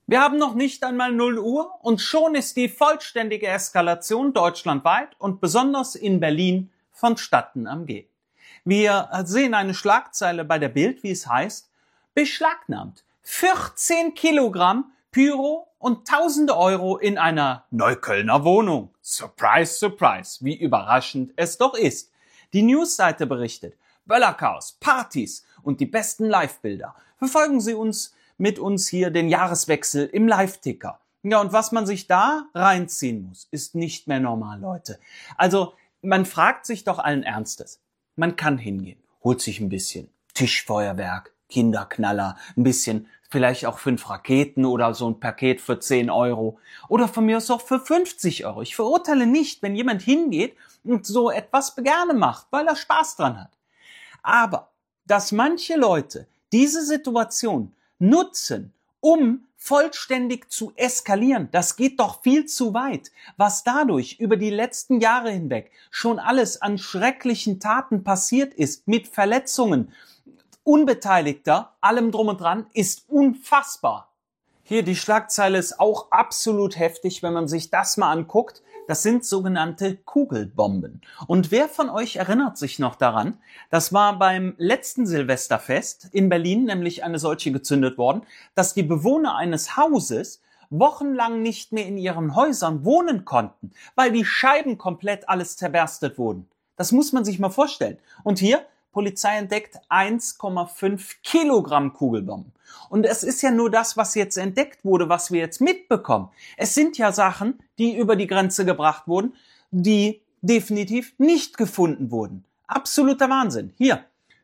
Wir haben noch nicht einmal 0 Uhr und schon ist die vollständige Eskalation deutschlandweit und besonders in Berlin vonstatten am Gehen. Wir sehen eine Schlagzeile bei der Bild, wie es heißt, beschlagnahmt 14 Kilogramm Pyro und tausende Euro in einer Neuköllner Wohnung. Surprise, surprise, wie überraschend es doch ist. Die Newsseite berichtet, Böllerchaos, Partys und die besten Live-Bilder. Verfolgen Sie mit uns hier den Jahreswechsel im Live-Ticker. Ja, und was man sich da reinziehen muss, ist nicht mehr normal, Leute. Also, man fragt sich doch allen Ernstes. Man kann hingehen, holt sich ein bisschen Tischfeuerwerk, Kinderknaller, ein bisschen, vielleicht auch 5 Raketen oder so ein Paket für 10 Euro. Oder von mir aus auch für 50 Euro. Ich verurteile nicht, wenn jemand hingeht und so etwas gerne macht, weil er Spaß dran hat. Aber, dass manche Leute diese Situation nutzen, um vollständig zu eskalieren, das geht doch viel zu weit. Was dadurch über die letzten Jahre hinweg schon alles an schrecklichen Taten passiert ist, mit Verletzungen, Unbeteiligter, allem drum und dran, ist unfassbar. Hier, die Schlagzeile ist auch absolut heftig, wenn man sich das mal anguckt. Das sind sogenannte Kugelbomben. Und wer von euch erinnert sich noch daran? Das war beim letzten Silvesterfest in Berlin nämlich eine solche gezündet worden, dass die Bewohner eines Hauses wochenlang nicht mehr in ihren Häusern wohnen konnten, weil die Scheiben komplett alles zerberstet wurden. Das muss man sich mal vorstellen. Und hier, Polizei entdeckt 1,5 Kilogramm Kugelbomben. Und es ist ja nur das, was jetzt entdeckt wurde, was wir jetzt mitbekommen. Es sind ja Sachen, die über die Grenze gebracht wurden, die definitiv nicht gefunden wurden. Absoluter Wahnsinn. Hier,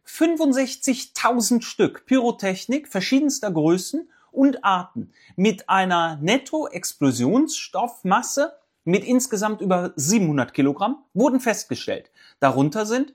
65.000 Stück Pyrotechnik verschiedenster Größen und Arten mit einer Netto-Explosionsstoffmasse mit insgesamt über 700 Kilogramm wurden festgestellt. Darunter sind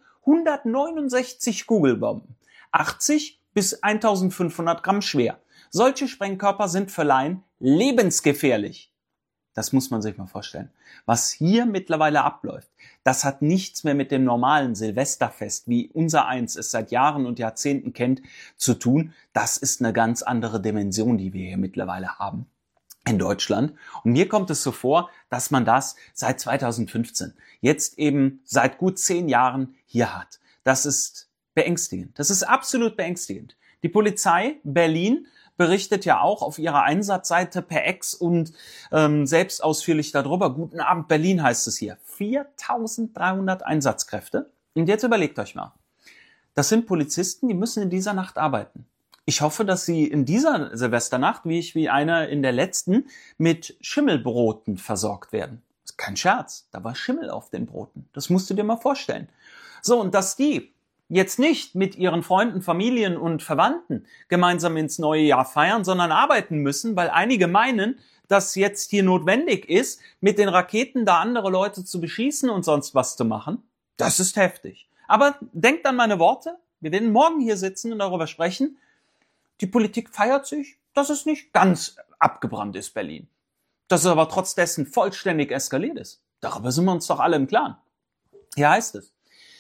169 Kugelbomben, 80 bis 1500 Gramm schwer. Solche Sprengkörper sind für Laien lebensgefährlich. Das muss man sich mal vorstellen. Was hier mittlerweile abläuft, das hat nichts mehr mit dem normalen Silvesterfest, wie unser eins es seit Jahren und Jahrzehnten kennt, zu tun. Das ist eine ganz andere Dimension, die wir hier mittlerweile haben in Deutschland. Und mir kommt es so vor, dass man das seit 2015, jetzt eben seit gut 10 Jahren hier hat. Das ist beängstigend. Das ist absolut beängstigend. Die Polizei Berlin berichtet ja auch auf ihrer Einsatzseite per Ex und selbst ausführlich darüber. Guten Abend Berlin heißt es hier. 4.300 Einsatzkräfte. Und jetzt überlegt euch mal. Das sind Polizisten, die müssen in dieser Nacht arbeiten. Ich hoffe, dass sie in dieser Silvesternacht, wie einer in der letzten, mit Schimmelbroten versorgt werden. Das ist kein Scherz. Da war Schimmel auf den Broten. Das musst du dir mal vorstellen. So, und dass die jetzt nicht mit ihren Freunden, Familien und Verwandten gemeinsam ins neue Jahr feiern, sondern arbeiten müssen, weil einige meinen, dass jetzt hier notwendig ist, mit den Raketen da andere Leute zu beschießen und sonst was zu machen. Das ist heftig. Aber denkt an meine Worte. Wir werden morgen hier sitzen und darüber sprechen. Die Politik feiert sich, dass es nicht ganz abgebrannt ist, Berlin. Dass es aber trotz dessen vollständig eskaliert ist. Darüber sind wir uns doch alle im Klaren. Hier heißt es,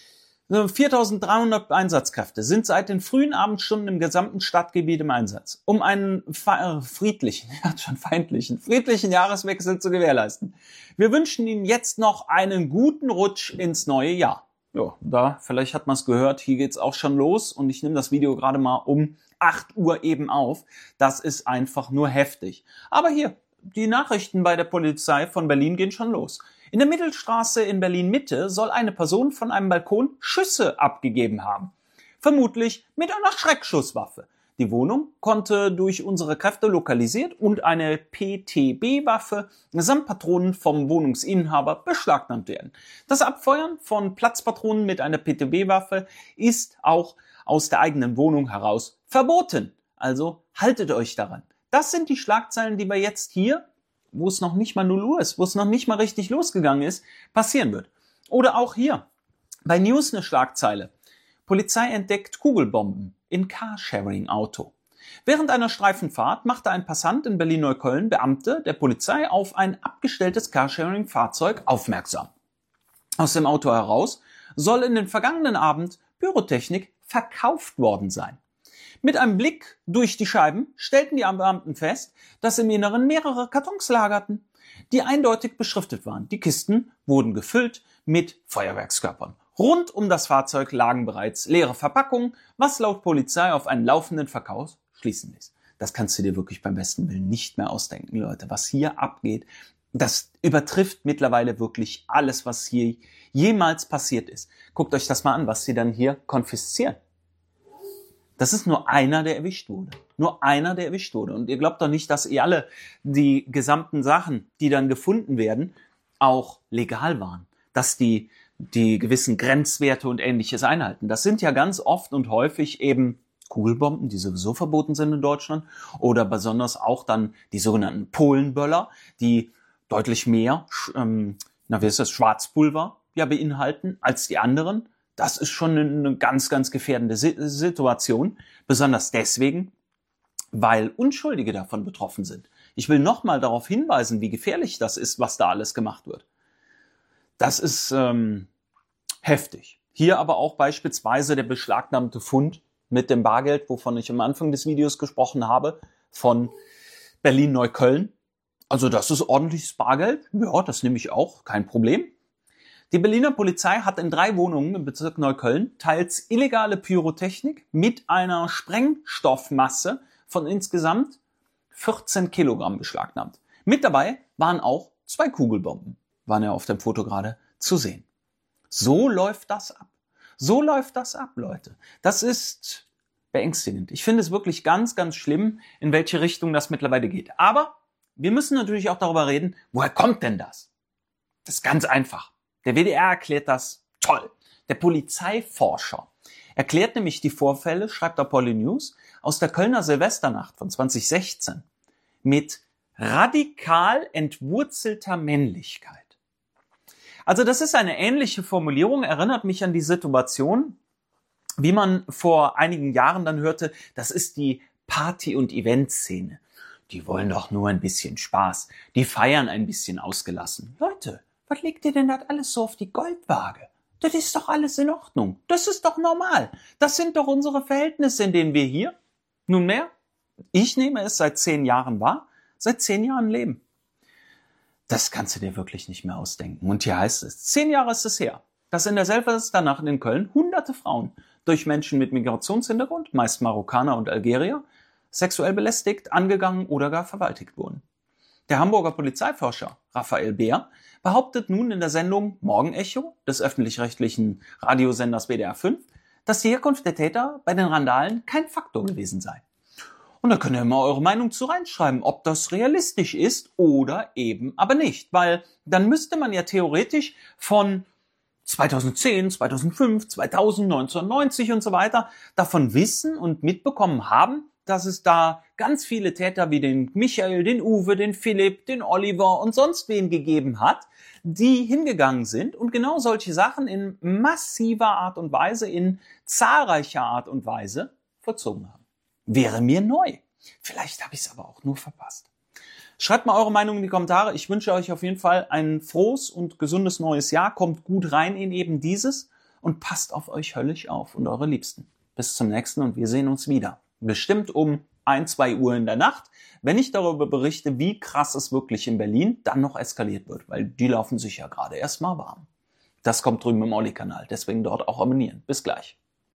4.300 Einsatzkräfte sind seit den frühen Abendstunden im gesamten Stadtgebiet im Einsatz, um einen friedlichen Jahreswechsel zu gewährleisten. Wir wünschen Ihnen jetzt noch einen guten Rutsch ins neue Jahr. Ja, vielleicht hat man es gehört, hier geht's auch schon los und ich nehme das Video gerade mal um 8 Uhr eben auf. Das ist einfach nur heftig. Aber hier, die Nachrichten bei der Polizei von Berlin gehen schon los. In der Mittelstraße in Berlin-Mitte soll eine Person von einem Balkon Schüsse abgegeben haben. Vermutlich mit einer Schreckschusswaffe. Die Wohnung konnte durch unsere Kräfte lokalisiert und eine PTB-Waffe samt Patronen vom Wohnungsinhaber beschlagnahmt werden. Das Abfeuern von Platzpatronen mit einer PTB-Waffe ist auch aus der eigenen Wohnung heraus verboten. Also haltet euch daran. Das sind die Schlagzeilen, die wir jetzt hier, wo es noch nicht mal 0 Uhr ist, wo es noch nicht mal richtig losgegangen ist, passieren wird. Oder auch hier, bei News eine Schlagzeile. Polizei entdeckt Kugelbomben in Carsharing-Auto. Während einer Streifenfahrt machte ein Passant in Berlin-Neukölln Beamte der Polizei auf ein abgestelltes Carsharing-Fahrzeug aufmerksam. Aus dem Auto heraus soll in den vergangenen Abend Pyrotechnik verkauft worden sein. Mit einem Blick durch die Scheiben stellten die Beamten fest, dass im Inneren mehrere Kartons lagerten, die eindeutig beschriftet waren. Die Kisten wurden gefüllt mit Feuerwerkskörpern. Rund um das Fahrzeug lagen bereits leere Verpackungen, was laut Polizei auf einen laufenden Verkauf schließen ließ. Das kannst du dir wirklich beim besten Willen nicht mehr ausdenken, Leute. Was hier abgeht, das übertrifft mittlerweile wirklich alles, was hier jemals passiert ist. Guckt euch das mal an, was sie dann hier konfiszieren. Das ist nur einer, der erwischt wurde. Nur einer, der erwischt wurde. Und ihr glaubt doch nicht, dass ihr alle die gesamten Sachen, die dann gefunden werden, auch legal waren. Dass die gewissen Grenzwerte und Ähnliches einhalten. Das sind ja ganz oft und häufig eben Kugelbomben, die sowieso verboten sind in Deutschland. Oder besonders auch dann die sogenannten Polenböller, die deutlich mehr, Schwarzpulver beinhalten als die anderen. Das ist schon eine ganz, ganz gefährdende Situation. Besonders deswegen, weil Unschuldige davon betroffen sind. Ich will nochmal darauf hinweisen, wie gefährlich das ist, was da alles gemacht wird. Das ist heftig. Hier aber auch beispielsweise der beschlagnahmte Fund mit dem Bargeld, wovon ich am Anfang des Videos gesprochen habe, von Berlin-Neukölln. Also das ist ordentliches Bargeld. Ja, das nehme ich auch, kein Problem. Die Berliner Polizei hat in 3 Wohnungen im Bezirk Neukölln teils illegale Pyrotechnik mit einer Sprengstoffmasse von insgesamt 14 Kilogramm beschlagnahmt. Mit dabei waren auch 2 Kugelbomben, waren ja auf dem Foto gerade zu sehen. So läuft das ab. So läuft das ab, Leute. Das ist beängstigend. Ich finde es wirklich ganz, ganz schlimm, in welche Richtung das mittlerweile geht. Aber wir müssen natürlich auch darüber reden, woher kommt denn das? Das ist ganz einfach. Der WDR erklärt das toll. Der Polizeiforscher erklärt nämlich die Vorfälle, schreibt Apollo News, aus der Kölner Silvesternacht von 2016 mit radikal entwurzelter Männlichkeit. Also das ist eine ähnliche Formulierung, erinnert mich an die Situation, wie man vor einigen Jahren dann hörte, das ist die Party- und Eventszene. Die wollen doch nur ein bisschen Spaß. Die feiern ein bisschen ausgelassen. Leute, was legt ihr denn das alles so auf die Goldwaage? Das ist doch alles in Ordnung. Das ist doch normal. Das sind doch unsere Verhältnisse, in denen wir hier, nunmehr, ich nehme es seit 10 Jahren wahr, seit 10 Jahren leben. Das kannst du dir wirklich nicht mehr ausdenken. Und hier heißt es, 10 Jahre ist es her, dass in der Silvesternacht in Köln hunderte Frauen durch Menschen mit Migrationshintergrund, meist Marokkaner und Algerier, sexuell belästigt, angegangen oder gar vergewaltigt wurden. Der Hamburger Polizeiforscher Raphael Beer behauptet nun in der Sendung Morgenecho des öffentlich-rechtlichen Radiosenders WDR 5, dass die Herkunft der Täter bei den Randalen kein Faktor gewesen sei. Und da könnt ihr mal eure Meinung zu reinschreiben, ob das realistisch ist oder eben aber nicht. Weil dann müsste man ja theoretisch von 2010, 2005, 2000, 1990 und so weiter davon wissen und mitbekommen haben, dass es da ganz viele Täter wie den Michael, den Uwe, den Philipp, den Oliver und sonst wen gegeben hat, die hingegangen sind und genau solche Sachen in massiver Art und Weise, in zahlreicher Art und Weise vollzogen haben. Wäre mir neu. Vielleicht habe ich es aber auch nur verpasst. Schreibt mal eure Meinung in die Kommentare. Ich wünsche euch auf jeden Fall ein frohes und gesundes neues Jahr. Kommt gut rein in eben dieses und passt auf euch höllisch auf und eure Liebsten. Bis zum nächsten und wir sehen uns wieder. Bestimmt um 1, 2 Uhr in der Nacht, wenn ich darüber berichte, wie krass es wirklich in Berlin dann noch eskaliert wird, weil die laufen sich ja gerade erstmal warm. Das kommt drüben im Olli-Kanal, deswegen dort auch abonnieren. Bis gleich.